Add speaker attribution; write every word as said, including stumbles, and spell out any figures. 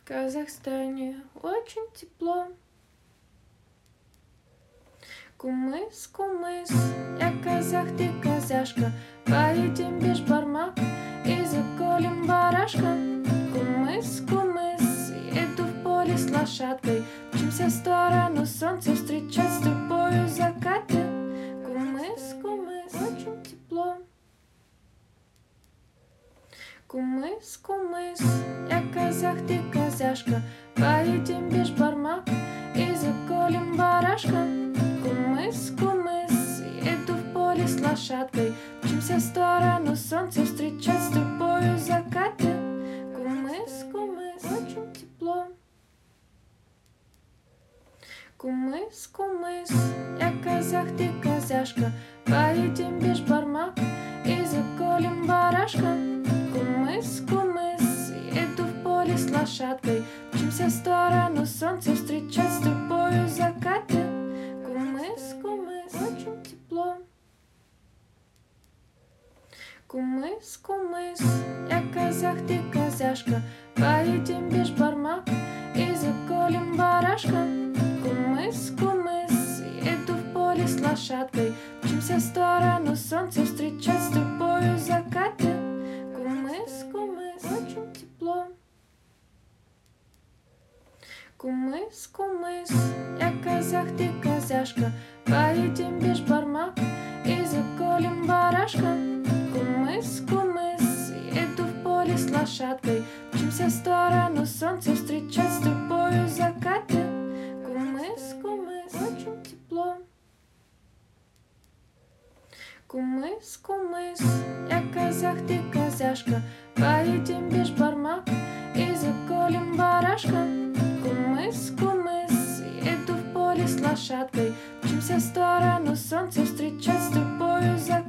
Speaker 1: Казахстане очень тепло. Кумыс, кумыс, я казах, ты казашка. Поедем бешбармак и заколем барашка. Кумыс, кумыс, еду в поле с лошадкой. Мчимся в сторону солнца встречать с тобою закаты. Кумыс, кумыс, очень тепло. Кумыс, кумыс, я казах, ты казашка. Поедем бешбармак и заколем барашка. Кумыс, кумыс, еду в поле с лошадкой. Мчимся в сторону солнца встречать с тобою закаты. Кумыс, кумыс, очень тепло. Кумыс, кумыс, я казах, ты казашка. Поедем бешбармак и заколем барашка. Кумыс, кумыс, еду в поле с лошадкой. Мчимся в сторону солнца встречать с тобою закаты. Кумыс, кумыс, очень тепло. Кумыс, кумыс, я казах, ты казашка. Поедем бешбармак и заколем барашка. Кумыс, кумыс, еду в поле с лошадкой. Мчимся в сторону солнца встречать с тобою закаты. Кумыс, кумыс, очень тепло. Кумыс, кумыс, я казах, ты казашка. Поедем бешбармак и заколем барашка. Кумыс, кумыс, еду в поле с лошадкой. Мчимся в сторону солнца встречать с тобою закаты. Кумыс, кумыс, очень тепло. Кумыс, кумыс, я казах, ты казашка. Поедем бешбармак и заколем барашка. Кумыс, кумыс, еду в поле с лошадкой. Мчимся в сторону солнца встречать с тобою закаты.